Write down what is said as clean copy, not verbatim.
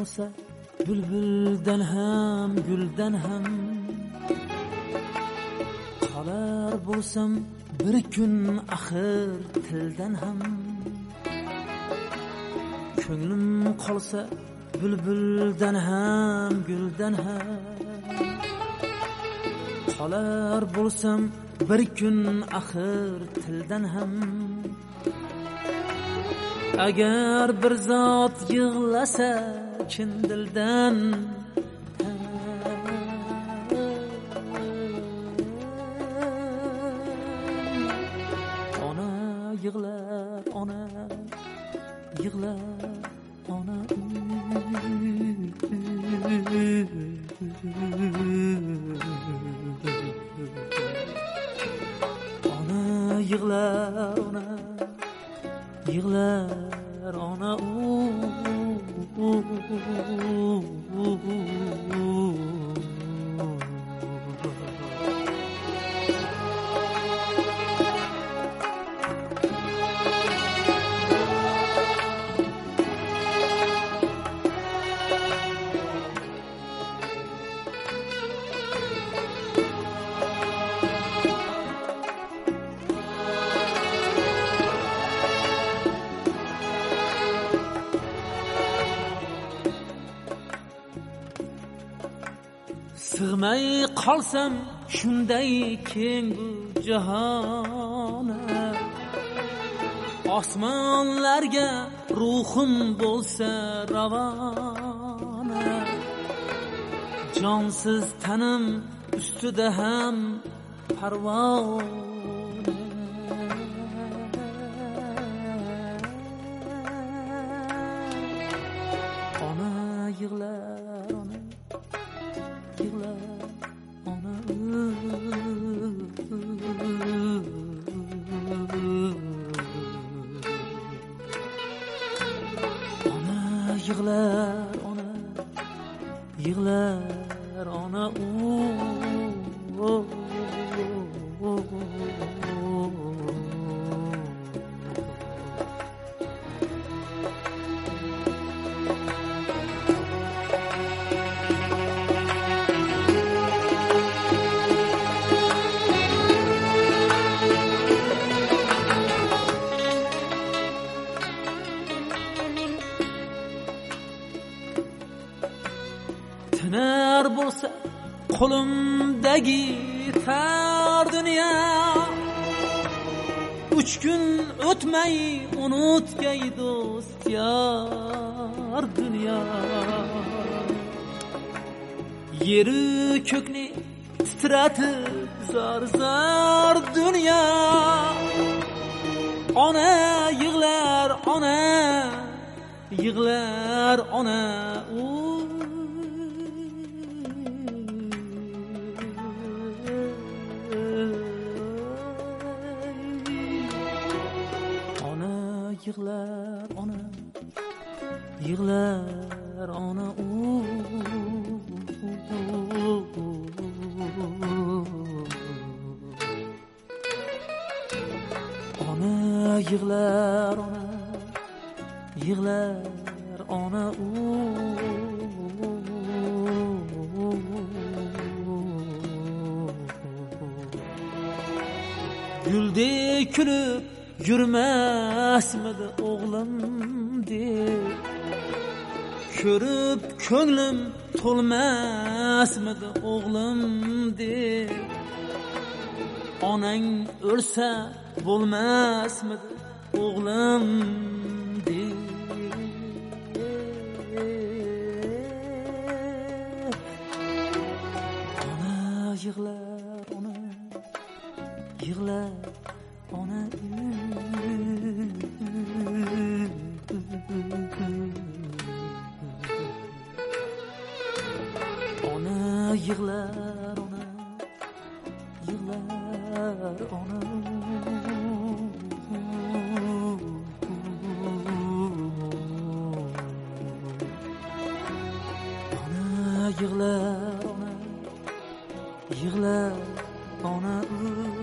bo'lsa bülbülden ham gülden ham qolar bo'lsam bir kun axir tildan ham ko'nglim qolsa bülbülden ham gülden ham qolar bo'lsam bir kun axir tildan ham agar bir zot yig'lasa chin dildan ona yig'lar ona yig'lar ona ona yig'lar ona yig'lar ona sig'may qolsam shunday keng bu jahona osmonlarga ruhim bo'lsa ravona jonsiz tanim ustida ham parvona ona yig'lar ona yig'lar ona ona yig'lar ona yig'lar ona tinar bo'lsa qo'limdagi tar dunyo 3 kun o'tmay unutgay do'st yar dunyo yeru ko'kni titratib zar zar dunyo ona yig'lar ona yig'lar ona yig'lar ona yig'lar ona ona yig'lar ona yig'lar ona guldek kulib yurmasmidi o'g'lim deb ko'rib ko'nglim to'lmasmidi o'g'lim deb onang o'lsa bo'lmasmidi o'g'lim deb ona yig'lar ona yig'lar ona ona yig'lar ona yig'lar ona ona yig'lar ona yig'lar ona